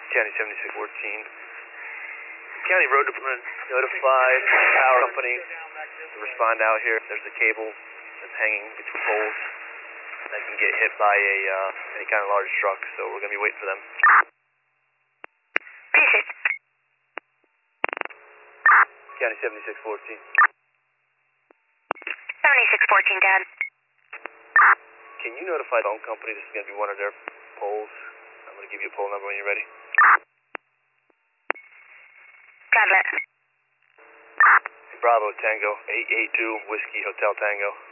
County 7614. County Road Department notified power company to respond out here. There's a cable that's hanging between poles that can get hit by any kind of large truck, so we're going to be waiting for them. P6. County 7614. 7614, Dad. Can you notify the phone company this is going to be one of their poles? I'm going to give you a pole number when you're ready. Got it. Bravo Tango 882 Whiskey Hotel Tango.